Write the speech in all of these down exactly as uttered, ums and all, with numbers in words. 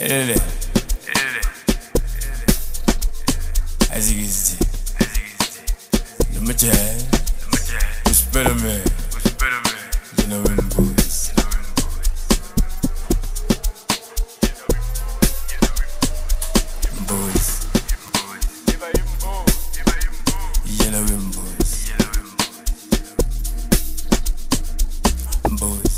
Ele. Azigizdi. Number Spider-Man. You know him, boys. Boys. You know him, boys. Boys.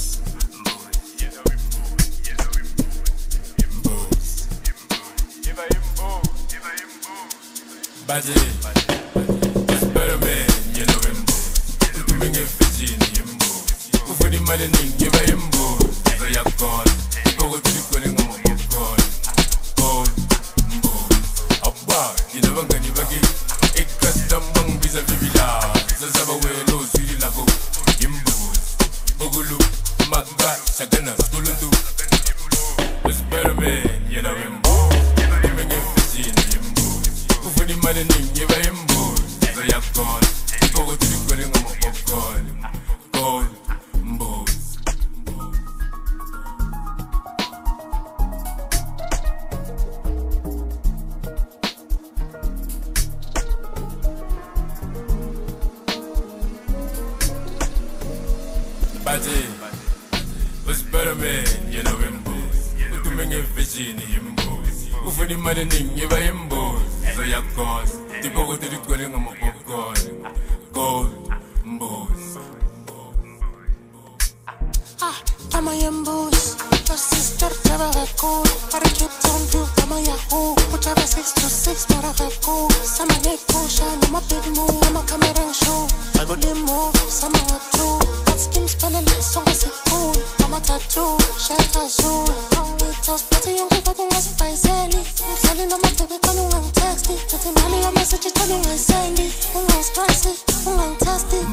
Baje, Spider-Man, you know him, boys. You bring a fifteen, him, boys. Who for the money, you buy him, boys. So you're gone. Go to the calling on my God. Boys, boys. A bar, you know, I'm going to give it. Custom bang vis-a-vis. So, Sabawe, no, Siri Lago. Him, boys. Ogulu, Magba, Shagana, Skulutu. Spider-Man, you know him, boys. You bring a fifteen, him, boys. Who for the money, you buy him, boys. So you're gone. Go to the calling on my popcorn. Gold, boys. Baje, Spider-Man, you know him, boys. Who to bring a fish in him, boys. Who for the money, you buy him, boys. So you're gone. Go to the calling on my popcorn. Gold, boys. Ah, I'm a young boss. Your sister never had cool. But I kept on you, I'm a yahoo. Whichever six to six, not a have cool. Some a neck potion, I'm a big move, I'm a camera and show. I go limo, some a two. That skin spelling like song is it cool. I'm a tattoo, shake a zoo. It was pretty young, but I was by Sally. I'm telling on my baby, calling on texting. Getting money, I'm messaging, telling on Sandy. I'm not stressing, I'm not testing.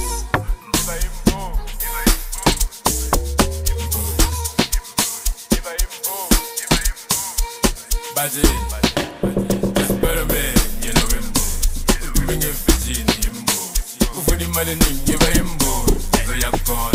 Baje, Spider-Man, you know him, boys. You bring a fifteen, him, boys. Who for the money, you buy him, boys. So you're gone.